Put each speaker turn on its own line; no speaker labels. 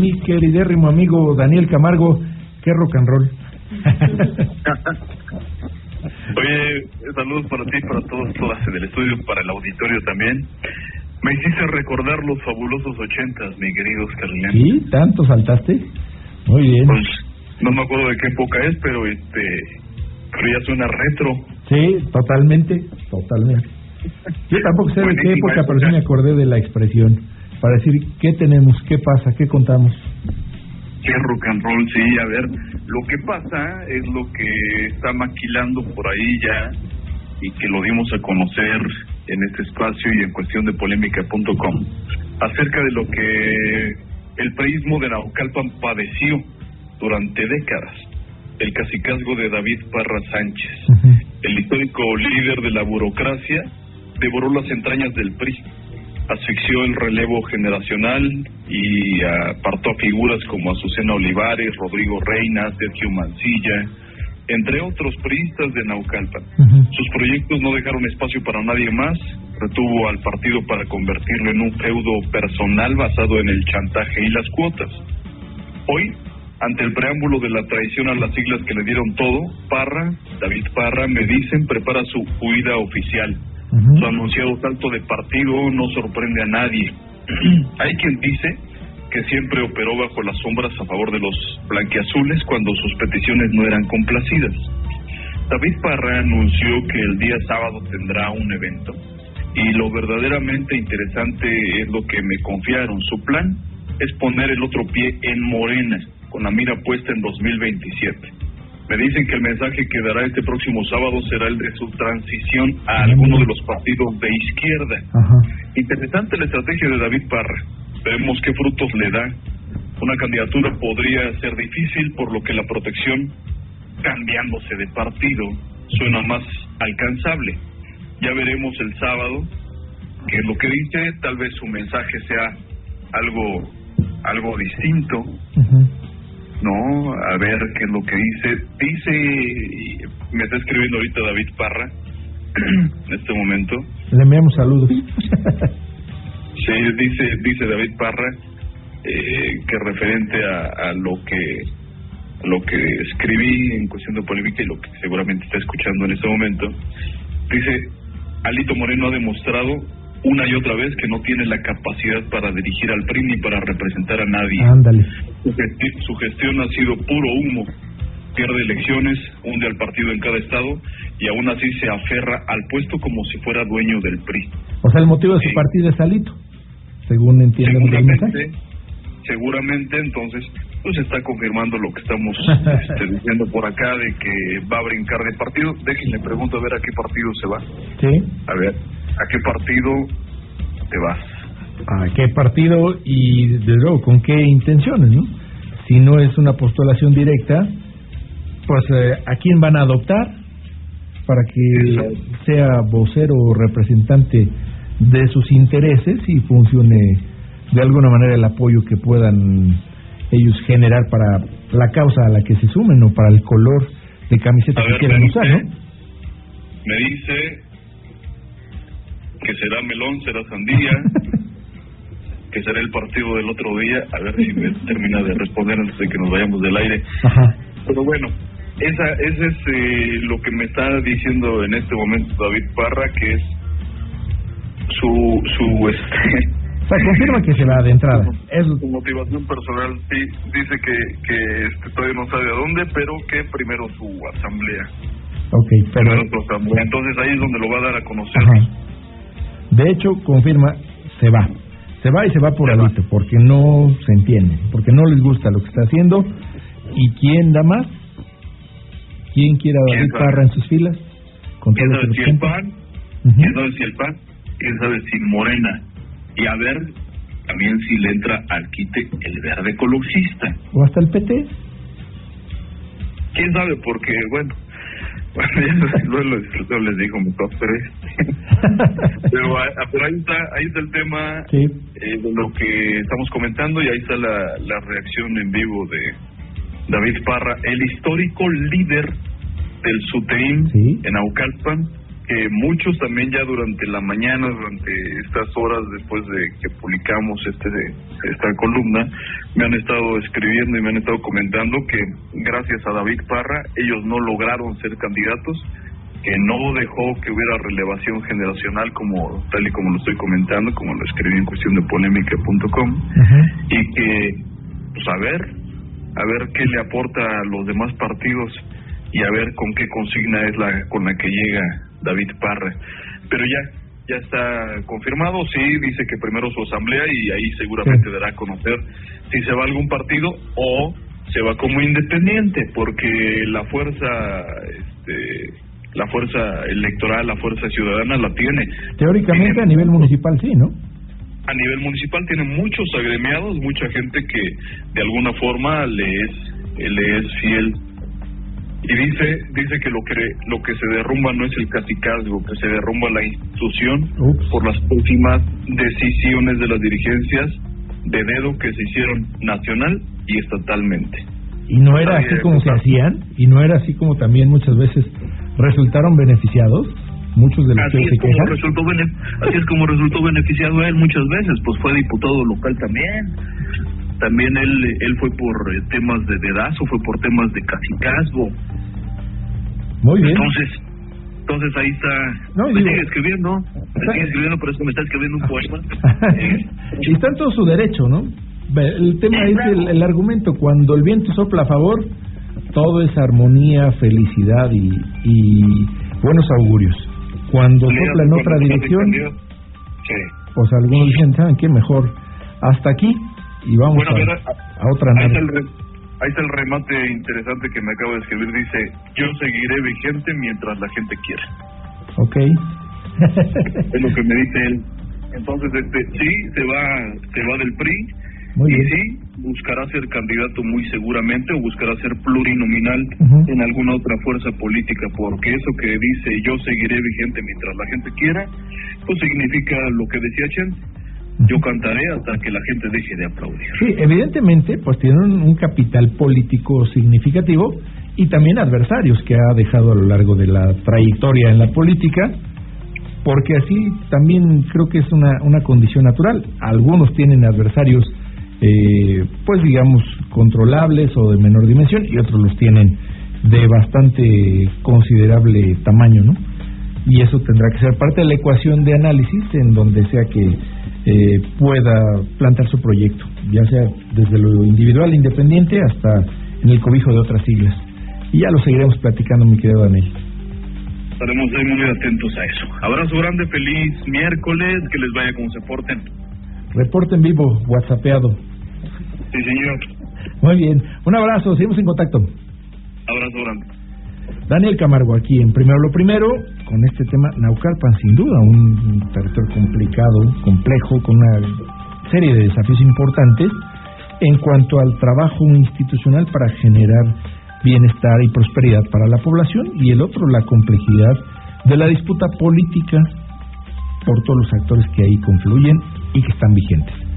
mi queridérrimo amigo Daniel Camargo. Qué rock and roll.
Oye, saludos para ti, para todas en el estudio, para el auditorio también. Me hiciste recordar los fabulosos 80s, mi querido Oscar León.
¿Sí? ¿Tanto saltaste? Muy bien.
Pues no me acuerdo de qué época es, pero ya suena retro.
Sí, totalmente. Yo tampoco sé de qué época, pero sí me acordé de la expresión para decir qué tenemos, qué pasa, qué contamos.
Qué rock and roll, sí. A ver, lo que pasa es lo que está maquilando por ahí ya y que lo dimos a conocer en este espacio y en cuestión de polémica.com acerca de lo que el priismo de Naucalpan padeció durante décadas. El cacicazgo de David Parra Sánchez, el histórico líder de la burocracia, devoró las entrañas del PRI, asfixió el relevo generacional y apartó a figuras como Azucena Olivares, Rodrigo Reina, Sergio Mancilla, entre otros priistas de Naucalpan. Sus proyectos no dejaron espacio para nadie más, retuvo al partido para convertirlo en un feudo personal basado en el chantaje y las cuotas. Hoy, ante el preámbulo de la traición a las siglas que le dieron todo, David Parra, me dicen, prepara su huida oficial. Su anunciado salto de partido no sorprende a nadie. Hay quien dice que siempre operó bajo las sombras a favor de los blanquiazules cuando sus peticiones no eran complacidas. David Parra anunció que el día sábado tendrá un evento y lo verdaderamente interesante es lo que me confiaron. Su plan es poner el otro pie en Morena, con la mira puesta en 2027. Me dicen que el mensaje que dará este próximo sábado será el de su transición a alguno de los partidos de izquierda. Interesante la estrategia de David Parra. Veremos qué frutos le da. Una candidatura podría ser difícil, por lo que la protección, cambiándose de partido, suena más alcanzable. Ya veremos el sábado qué es lo que dice. Tal vez su mensaje sea algo distinto. No, a ver qué es lo que dice, me está escribiendo ahorita David Parra en este momento.
Le enviamos saludos.
Sí, dice David Parra que referente a lo que escribí en cuestión de polémica y lo que seguramente está escuchando en este momento, dice: Alito Moreno ha demostrado una y otra vez que no tiene la capacidad para dirigir al PRI ni para representar a nadie.
Ándale.
Su gestión ha sido puro humo. Pierde elecciones, hunde al partido en cada estado y aún así se aferra al puesto como si fuera dueño del PRI.
O sea, el motivo de su partido es Alito, según entiendo el mensaje.
Seguramente, entonces, pues está confirmando lo que estamos diciendo por acá, de que va a brincar de partido. Déjenle pregunto a ver a qué partido se va.
Sí.
A ver, ¿a qué partido te vas?
¿A qué partido y, desde luego, con qué intenciones, no? Si no es una postulación directa, pues ¿a quién van a adoptar para que sea vocero o representante de sus intereses y funcione de alguna manera el apoyo que puedan ellos generar para la causa a la que se sumen o para el color de camiseta que quieran usar, ¿no?
Me dice que será melón, será sandía, que será el partido del otro día. A ver si me termina de responder antes de que nos vayamos del aire. Pero bueno, ese es lo que me está diciendo en este momento David Parra, que es su
o sea, confirma que se va de entrada.
Su motivación personal, sí, dice que todavía no sabe a dónde, pero que primero su asamblea.
Pero
entonces ahí es donde lo va a dar a conocer.
De hecho, confirma, se va y se va por Alito, porque no se entiende, porque no les gusta lo que está haciendo. ¿Y quién da más? ¿Quién quiere a David Parra en sus filas?
¿Quién sabe si el PAN? ¿Quién sabe si el PAN? ¿Quién sabe si Morena? Y a ver también si le entra al quite el verde ecologista.
¿O hasta el PT?
¿Quién sabe? Porque, bueno, luego les digo mi top 3. Pero ahí está el tema,
sí,
de lo que estamos comentando, y ahí está la reacción en vivo de David Parra, el histórico líder del SUTEIN,
sí,
en Naucalpan, que muchos también ya durante la mañana, durante estas horas después de que publicamos esta columna, me han estado escribiendo y me han estado comentando que gracias a David Parra ellos no lograron ser candidatos, que no dejó que hubiera relevación generacional como tal y como lo estoy comentando, como lo escribí en cuestión de polémica.com, y que pues a ver qué le aporta a los demás partidos y a ver con qué consigna es con la que llega David Parra. Pero ya está confirmado, sí, dice que primero su asamblea y ahí seguramente dará a conocer si se va a algún partido o se va como independiente, porque la fuerza electoral, la fuerza ciudadana la tiene.
Teóricamente a nivel municipal sí, ¿no?
A nivel municipal tiene muchos agremiados, mucha gente que de alguna forma le es fiel. Y dice que lo que se derrumba no es el cacicazgo, que se derrumba la institución por las últimas decisiones de las dirigencias de dedo que se hicieron nacional y estatalmente.
¿Y no era así como se hacían? ¿Y no era así como también muchas veces resultaron beneficiados? Muchos de los que se quejan.
Así es como resultó beneficiado él muchas veces, pues fue diputado local también él fue por temas de dedazo, fue por temas de cacicazgo.
Muy bien.
Entonces ahí está. Sigue escribiendo, por eso me está escribiendo un poema.
Y está en todo su derecho, ¿no? El tema es el argumento, cuando el viento sopla a favor, todo es armonía, felicidad y buenos augurios. Cuando sopla en otra dirección, pues algunos dicen, ¿saben qué? Mejor hasta aquí y vamos a otra nave.
Ahí está el remate interesante que me acabo de escribir. Dice: yo seguiré vigente mientras la gente quiera.
Ok.
Es lo que me dice él. Entonces, sí, se va del PRI.
Muy bien.
Sí, buscará ser candidato muy seguramente, o buscará ser plurinominal en alguna otra fuerza política, porque eso que dice yo seguiré vigente mientras la gente quiera, pues significa lo que decía Chen: yo cantaré hasta que la gente deje de aplaudir.
Sí, evidentemente, pues tienen un capital político significativo y también adversarios que ha dejado a lo largo de la trayectoria en la política, porque así también creo que es una condición natural. Algunos tienen adversarios pues digamos controlables o de menor dimensión, y otros los tienen de bastante considerable tamaño, ¿no? Y eso tendrá que ser parte de la ecuación de análisis en donde sea que pueda plantar su proyecto, ya sea desde lo individual independiente hasta en el cobijo de otras siglas. Y ya lo seguiremos platicando, mi querido Daniel.
Estaremos ahí muy atentos a eso. Abrazo grande, feliz miércoles, que les vaya como se porten.
Reporte en vivo, whatsappeado.
Sí, señor.
Muy bien, un abrazo, seguimos en contacto.
Abrazo grande.
Daniel Camargo aquí en Primero lo Primero, con este tema. Naucalpan, sin duda, un territorio complicado, complejo, con una serie de desafíos importantes en cuanto al trabajo institucional para generar bienestar y prosperidad para la población, y el otro, la complejidad de la disputa política por todos los actores que ahí confluyen y que están vigentes.